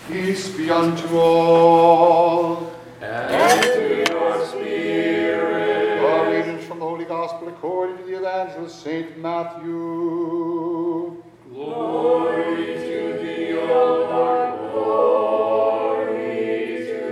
Peace be unto all. And to your spirit. A reading from the Holy Gospel according to the Evangelist St. Matthew. Glory to thee, O Lord, glory to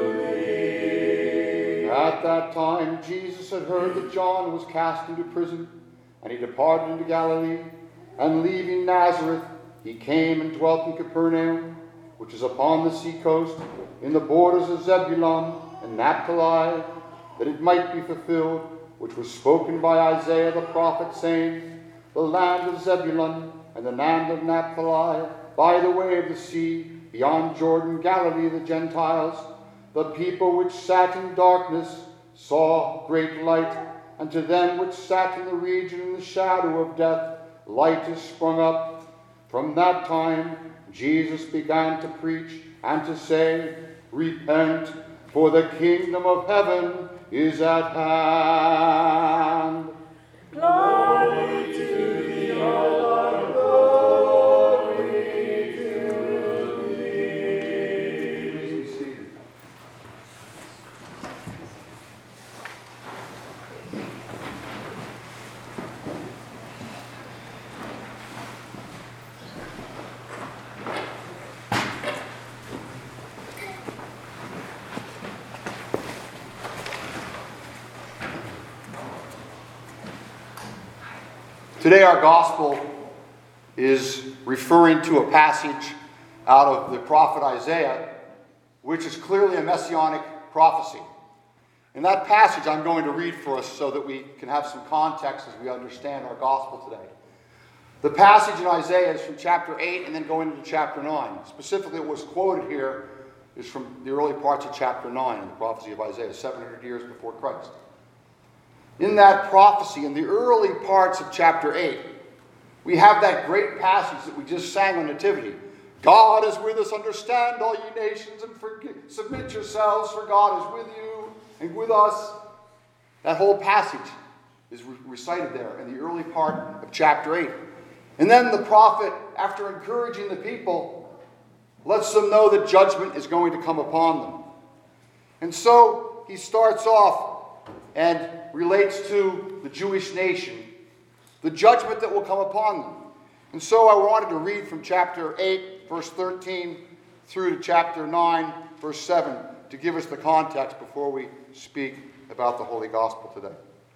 thee. At that time Jesus had heard that John was cast into prison, and he departed into Galilee, and leaving Nazareth, he came and dwelt in Capernaum, which is upon the sea coast, in the borders of Zebulun and Naphtali, that it might be fulfilled, which was spoken by Isaiah the prophet, saying, The land of Zebulun and the land of Naphtali, by the way of the sea, beyond Jordan, Galilee of the Gentiles, the people which sat in darkness saw great light, and to them which sat in the region in the shadow of death, light is sprung up. From that time Jesus began to preach and to say, Repent, for the kingdom of heaven is at hand. Glory to thee, O Lord, glory to thee. Please be seated. Today our gospel is referring to a passage out of the prophet Isaiah, which is clearly a messianic prophecy. In that passage I'm going to read for us so that we can have some context as we understand our gospel today. The passage in Isaiah is from chapter 8 and then going into chapter 9. Specifically what was quoted here is from the early parts of chapter 9 in the prophecy of Isaiah, 700 years before Christ. In that prophecy, in the early parts of chapter 8, we have that great passage that we just sang on Nativity. God is with us, understand all ye nations, and submit yourselves, for God is with you and with us. That whole passage is recited there in the early part of chapter 8. And then the prophet, after encouraging the people, lets them know that judgment is going to come upon them. And so he starts off and relates to the Jewish nation, the judgment that will come upon them. And so I wanted to read from chapter 8, verse 13, through to chapter 9, verse 7, to give us the context before we speak about the Holy Gospel today.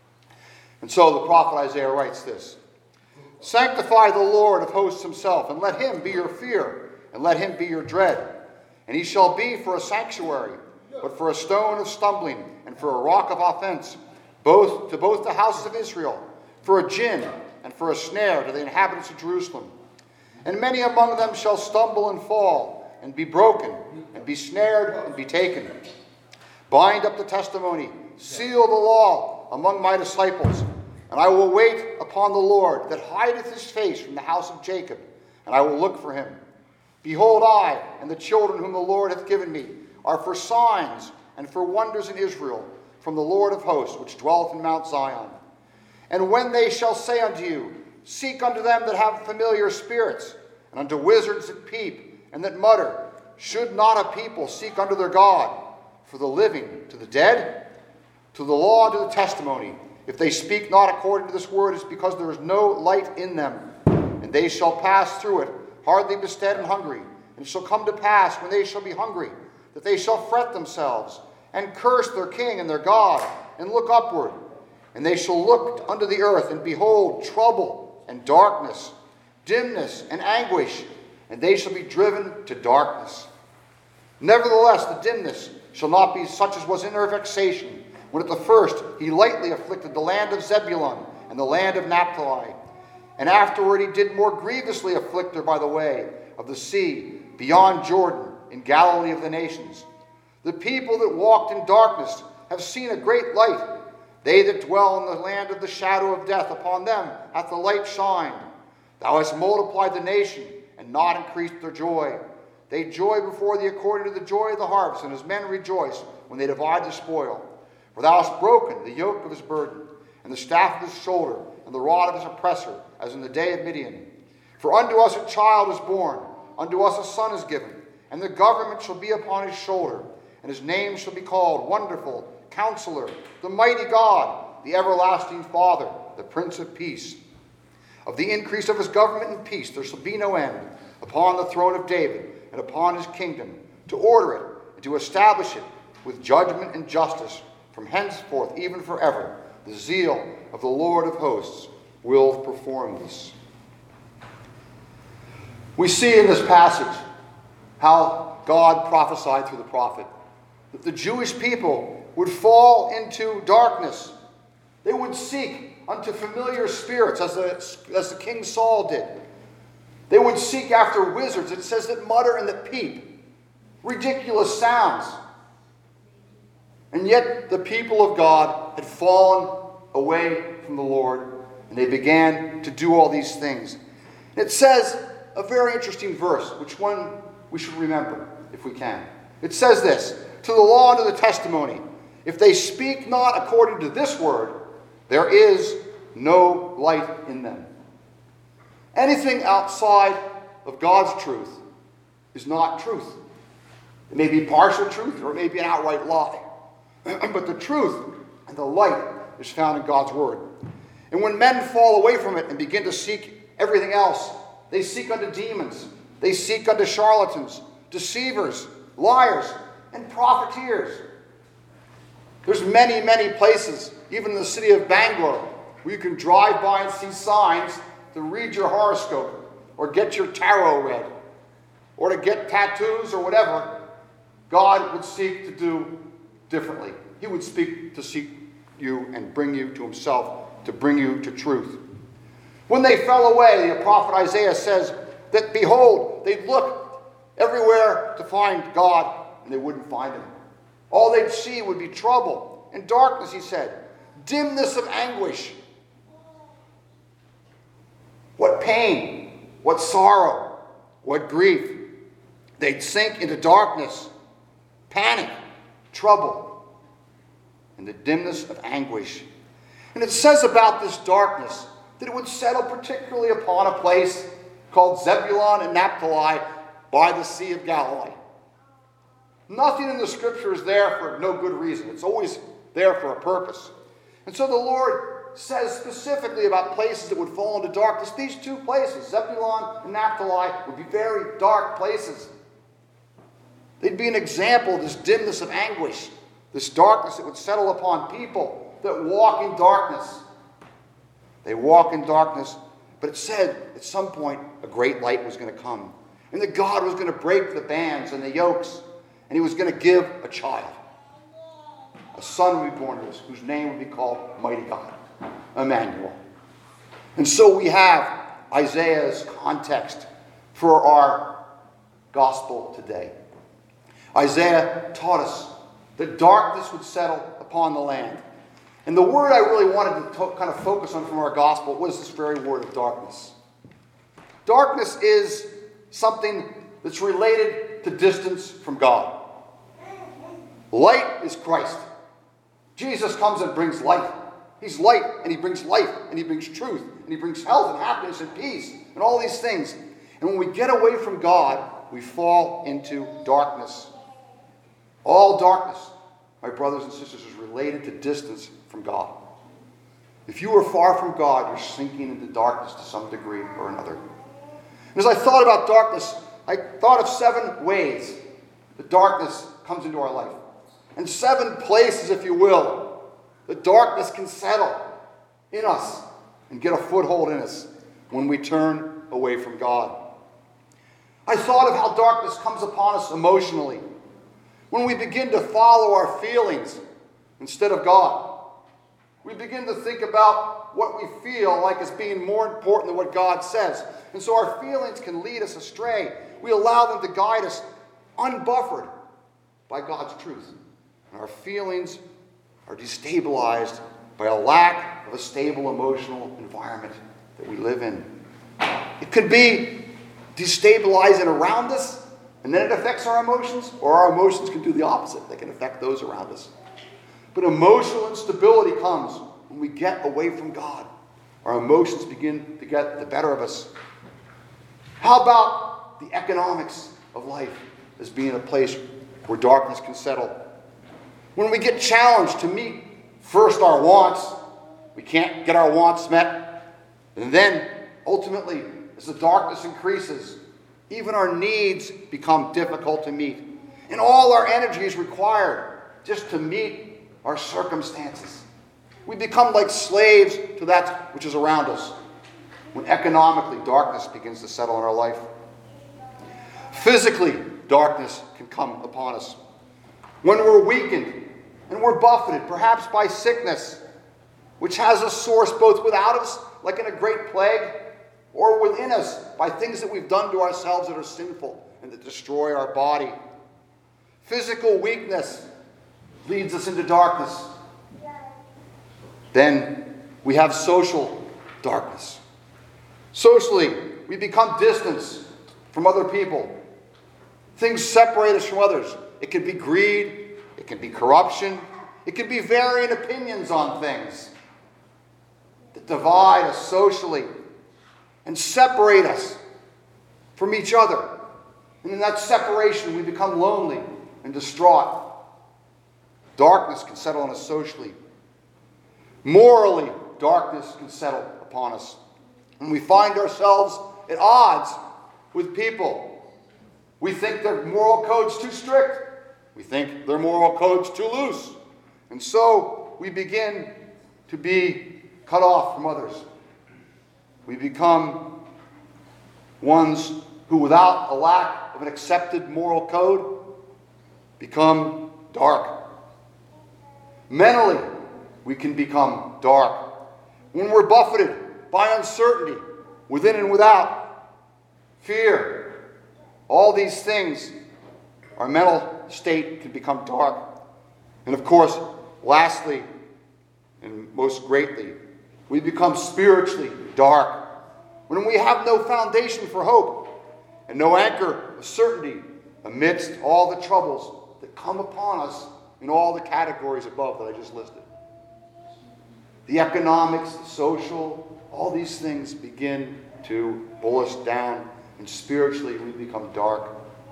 And so the prophet Isaiah writes this, Sanctify the Lord of hosts himself, and let him be your fear, and let him be your dread. And he shall be for a sanctuary, but for a stone of stumbling, and for a rock of offense, both the houses of Israel, for a gin and for a snare to the inhabitants of Jerusalem. And many among them shall stumble and fall, and be broken, and be snared, and be taken. Bind up the testimony, seal the law among my disciples, and I will wait upon the Lord, that hideth his face from the house of Jacob, and I will look for him. Behold, I and the children whom the Lord hath given me are for signs and for wonders in Israel, from the Lord of hosts, which dwelleth in Mount Zion. And when they shall say unto you, Seek unto them that have familiar spirits, and unto wizards that peep, and that mutter, should not a people seek unto their God? For the living to the dead, to the law and to the testimony. If they speak not according to this word, it is because there is no light in them. And they shall pass through it, hardly bestead and hungry. And it shall come to pass, when they shall be hungry, that they shall fret themselves, and curse their king and their God, and look upward. And they shall look unto the earth, and behold trouble and darkness, dimness and anguish, and they shall be driven to darkness. Nevertheless, the dimness shall not be such as was in their vexation, when at the first he lightly afflicted the land of Zebulun and the land of Naphtali. And afterward he did more grievously afflict her by the way of the sea, beyond Jordan, in Galilee of the nations. The people that walked in darkness have seen a great light. They that dwell in the land of the shadow of death, upon them hath the light shined. Thou hast multiplied the nation, and not increased their joy. They joy before thee according to the joy of the harvest, and as men rejoice when they divide the spoil. For thou hast broken the yoke of his burden, and the staff of his shoulder, and the rod of his oppressor, as in the day of Midian. For unto us a child is born, unto us a son is given, and the government shall be upon his shoulder, and his name shall be called Wonderful, Counselor, the Mighty God, the Everlasting Father, the Prince of Peace. Of the increase of his government and peace there shall be no end, upon the throne of David and upon his kingdom, to order it and to establish it with judgment and justice from henceforth even forever. The zeal of the Lord of hosts will perform this. We see in this passage how God prophesied through the prophet that the Jewish people would fall into darkness. They would seek unto familiar spirits, as the King Saul did. They would seek after wizards, it says, that mutter and that peep. Ridiculous sounds. And yet the people of God had fallen away from the Lord, and they began to do all these things. And it says a very interesting verse, which one we should remember if we can. It says this, to the law and to the testimony, if they speak not according to this word, there is no light in them. Anything outside of God's truth is not truth. It may be partial truth or it may be an outright lie. But the truth and the light is found in God's word. And when men fall away from it and begin to seek everything else, they seek unto demons, they seek unto charlatans, deceivers, liars, and profiteers. There's many, many places, even in the city of Bangor, where you can drive by and see signs to read your horoscope, or get your tarot read, or to get tattoos or whatever. God would seek to do differently. He would seek you and bring you to himself, to bring you to truth. When they fell away, the prophet Isaiah says that, behold, they'd look everywhere to find God, and they wouldn't find him. All they'd see would be trouble and darkness, he said. Dimness of anguish. What pain, what sorrow, what grief. They'd sink into darkness, panic, trouble, and the dimness of anguish. And it says about this darkness that it would settle particularly upon a place called Zebulun and Naphtali by the Sea of Galilee. Nothing in the scripture is there for no good reason. It's always there for a purpose. And so the Lord says specifically about places that would fall into darkness. These two places, Zebulun and Naphtali, would be very dark places. They'd be an example of this dimness of anguish, this darkness that would settle upon people that walk in darkness. They walk in darkness, but it said at some point a great light was going to come. And that God was going to break the bands and the yokes, and he was going to give a child. A son would be born to us, whose name would be called Mighty God, Emmanuel. And so we have Isaiah's context for our gospel today. Isaiah taught us that darkness would settle upon the land. And the word I really wanted to kind of focus on from our gospel was this very word of darkness. Darkness is something that's related to distance from God. Light is Christ. Jesus comes and brings light. He's light, and he brings life, and he brings truth, and he brings health and happiness and peace, and all these things. And when we get away from God, we fall into darkness. All darkness, my brothers and sisters, is related to distance from God. If you are far from God, you're sinking into darkness to some degree or another. And as I thought about darkness, I thought of 7 ways that darkness comes into our life. And 7 places, if you will, that darkness can settle in us and get a foothold in us when we turn away from God. I thought of how darkness comes upon us emotionally. When we begin to follow our feelings instead of God. We begin to think about what we feel like as being more important than what God says. And so our feelings can lead us astray. We allow them to guide us unbuffered by God's truth. And our feelings are destabilized by a lack of a stable emotional environment that we live in. It could be destabilizing around us, and then it affects our emotions, or our emotions can do the opposite. They can affect those around us. But emotional instability comes when we get away from God. Our emotions begin to get the better of us. How about the economics of life? as being a place where darkness can settle. When we get challenged to meet first our wants, we can't get our wants met. And then, ultimately, as the darkness increases, even our needs become difficult to meet. And all our energy is required just to meet our circumstances. We become like slaves to that which is around us when economically darkness begins to settle in our life. Physically, darkness can come upon us. When we're weakened and we're buffeted, perhaps by sickness, which has a source both without us, like in a great plague, or within us by things that we've done to ourselves that are sinful and that destroy our body. Physical weakness leads us into darkness. Then we have social darkness. Socially, we become distant from other people. Things separate us from others. It can be greed. It can be corruption. It can be varying opinions on things that divide us socially and separate us from each other. And in that separation, we become lonely and distraught. Darkness can settle on us socially. Morally, darkness can settle upon us. And we find ourselves at odds with people. We think their moral code's too strict. We think their moral code's too loose. And so we begin to be cut off from others. We become ones who, without a lack of an accepted moral code, become dark. Mentally, we can become dark. When we're buffeted by uncertainty, within and without, fear, all these things, our mental state can become dark. And of course, lastly, and most greatly, we become spiritually dark. When we have no foundation for hope and no anchor of certainty amidst all the troubles that come upon us in all the categories above that I just listed. The economics, the social, all these things begin to pull us down, and spiritually we become dark.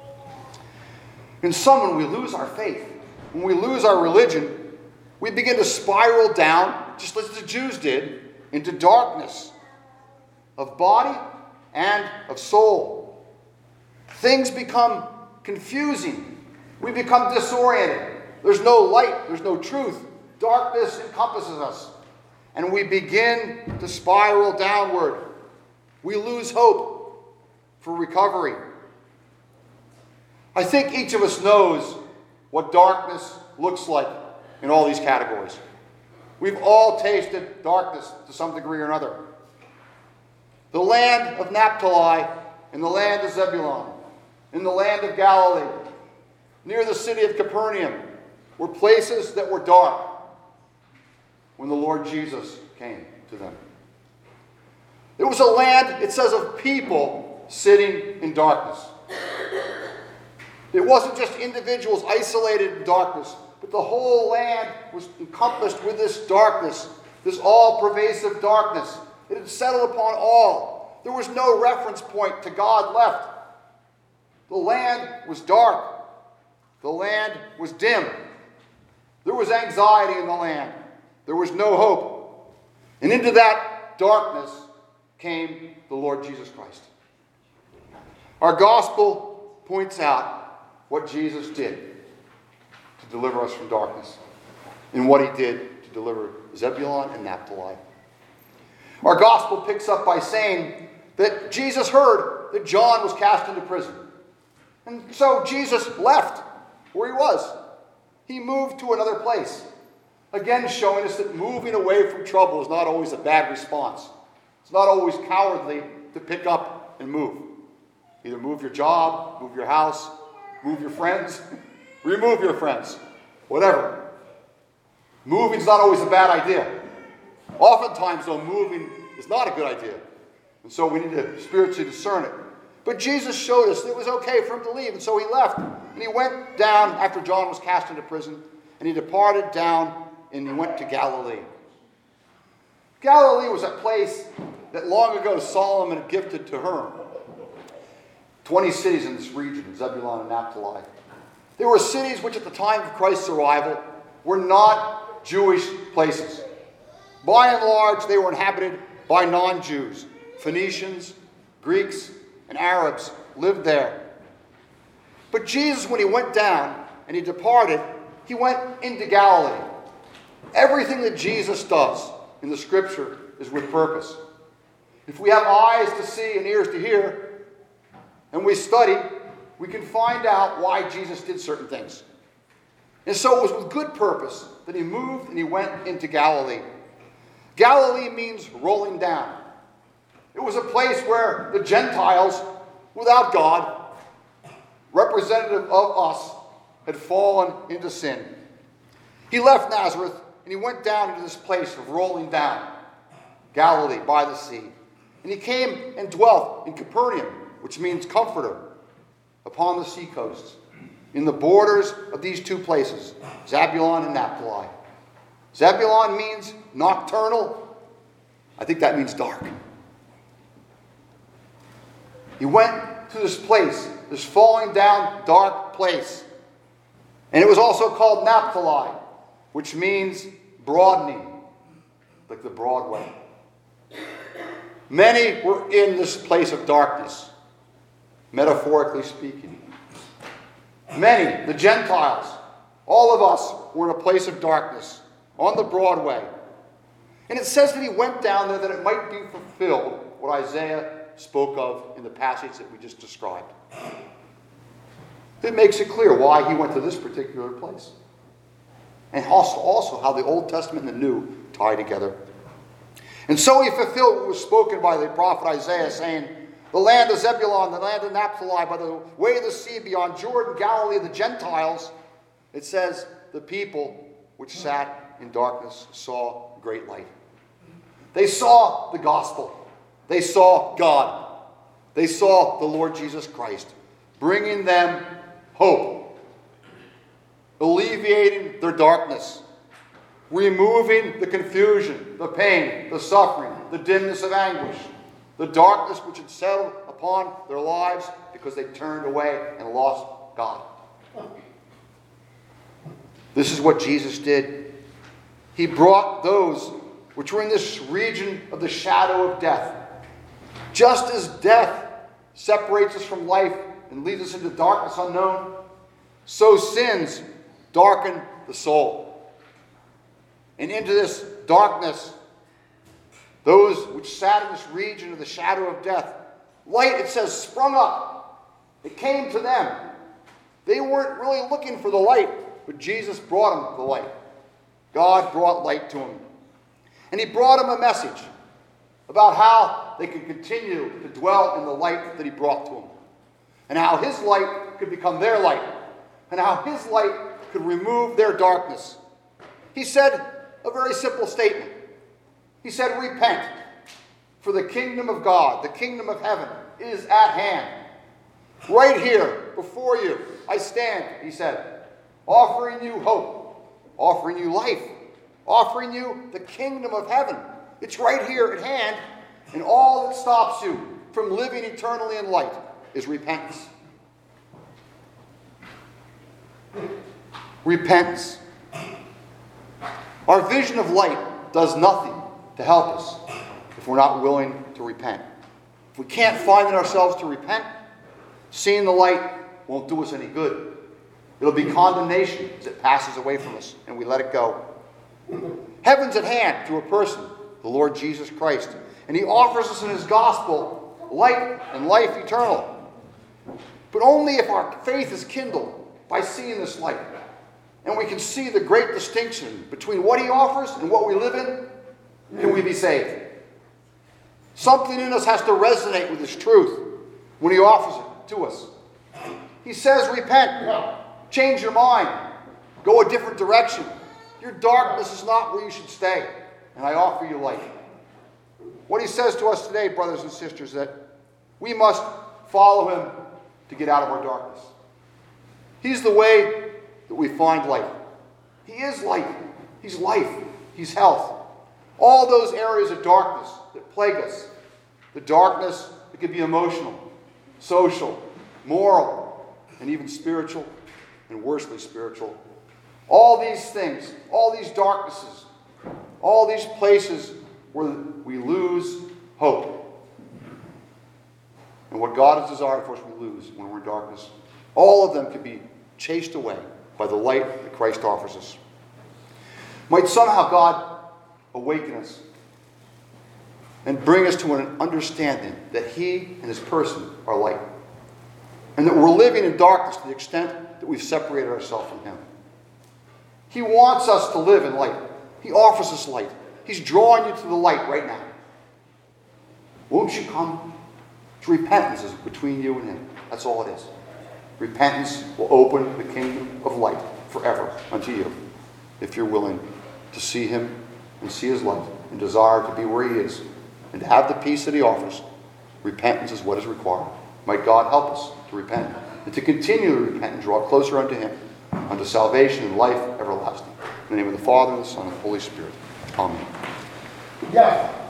In some, when we lose our faith, when we lose our religion, we begin to spiral down, just as the Jews did, into darkness of body and of soul. Things become confusing. We become disoriented. There's no light. There's no truth. Darkness encompasses us. And we begin to spiral downward. We lose hope for recovery. I think each of us knows what darkness looks like in all these categories. We've all tasted darkness to some degree or another. The land of Naphtali and the land of Zebulun, in the land of Galilee, near the city of Capernaum, were places that were dark when the Lord Jesus came to them. It was a land, it says, of people sitting in darkness. It wasn't just individuals isolated in darkness, but the whole land was encompassed with this darkness, this all-pervasive darkness. It had settled upon all. There was no reference point to God left. The land was dark. The land was dim. There was anxiety in the land. There was no hope. And into that darkness came the Lord Jesus Christ. Our gospel points out what Jesus did to deliver us from darkness and what he did to deliver Zebulun and Naphtali. Our gospel picks up by saying that Jesus heard that John was cast into prison. And so Jesus left where he was. He moved to another place. Again, showing us that moving away from trouble is not always a bad response. It's not always cowardly to pick up and move. Either move your job, move your house, move your friends, remove your friends, whatever. Moving is not always a bad idea. Oftentimes, though, moving is not a good idea. And so we need to spiritually discern it. But Jesus showed us that it was okay for him to leave, and so he left. And he went down after John was cast into prison, and he departed down and he went to Galilee. Galilee was a place that long ago Solomon had gifted to Hiram. 20 cities in this region, Zebulun and Naphtali. They were cities which at the time of Christ's arrival were not Jewish places. By and large, they were inhabited by non-Jews. Phoenicians, Greeks, and Arabs lived there. But Jesus, when he went down and he departed, he went into Galilee. Everything that Jesus does in the Scripture is with purpose. If we have eyes to see and ears to hear, and we study, we can find out why Jesus did certain things. And so it was with good purpose that he moved and he went into Galilee. Galilee means rolling down. It was a place where the Gentiles, without God, representative of us, had fallen into sin. He left Nazareth and he went down into this place of rolling down, Galilee by the sea. And he came and dwelt in Capernaum, which means comforter, upon the seacoasts, in the borders of these two places, Zebulun and Naphtali. Zebulun means nocturnal. I think that means dark. He went to this place, this falling down dark place. And it was also called Naphtali, which means broadening, like the Broadway. Many were in this place of darkness, metaphorically speaking. Many, the Gentiles, all of us were in a place of darkness on the Broadway. And it says that he went down there that it might be fulfilled what Isaiah spoke of in the passage that we just described. It makes it clear why he went to this particular place. And also how the Old Testament and the New tie together. And so he fulfilled what was spoken by the prophet Isaiah, saying, the land of Zebulun, the land of Naphtali, by the way of the sea beyond Jordan, Galilee of the Gentiles. It says, the people which sat in darkness saw great light. They saw the gospel. They saw God. They saw the Lord Jesus Christ, bringing them hope, alleviating their darkness, removing the confusion, the pain, the suffering, the dimness of anguish, the darkness which had settled upon their lives because they turned away and lost God. This is what Jesus did. He brought those which were in this region of the shadow of death. Just as death separates us from life and leads us into darkness unknown, so sins darken the soul. And into this darkness, those which sat in this region of the shadow of death, light, it says, sprung up. It came to them. They weren't really looking for the light, but Jesus brought them the light. God brought light to them. And he brought them a message about how they could continue to dwell in the light that he brought to them. And how his light could become their light. And how his light could remove their darkness. He said a very simple statement. He said, repent, for the kingdom of God, the kingdom of heaven, is at hand. Right here, before you, I stand, he said, offering you hope, offering you life, offering you the kingdom of heaven. It's right here at hand, and all that stops you from living eternally in light is repentance. Repentance. Our vision of light does nothing to help us if we're not willing to repent. If we can't find in ourselves to repent, seeing the light won't do us any good. It'll be condemnation as it passes away from us and we let it go. Heaven's at hand through a person, the Lord Jesus Christ. And he offers us in his gospel light and life eternal. But only if our faith is kindled by seeing this light. And we can see the great distinction between what he offers and what we live in, can we be saved. Something in us has to resonate with his truth when he offers it to us. He says, repent, change your mind, go a different direction. Your darkness is not where you should stay, and I offer you light. What he says to us today, brothers and sisters, that we must follow him to get out of our darkness. He's the way that we find light. He is light. He's life. He's health. All those areas of darkness that plague us, the darkness that could be emotional, social, moral, and even spiritual, and worsely spiritual. All these things, all these darknesses, all these places where we lose hope. And what God has desired for us we lose when we're in darkness. All of them can be chased away by the light that Christ offers us. Might somehow God awaken us and bring us to an understanding that He and His person are light. And that we're living in darkness to the extent that we've separated ourselves from Him. He wants us to live in light. He offers us light. He's drawing you to the light right now. Won't you come? Repentance is between you and Him. That's all it is. Repentance will open the kingdom of light forever unto you if you're willing to see Him and see His light and desire to be where He is and to have the peace that He offers. Repentance is what is required. Might God help us to repent and to continually repent and draw closer unto Him, unto salvation and life everlasting. In the name of the Father, and the Son, and the Holy Spirit. Amen. Yeah.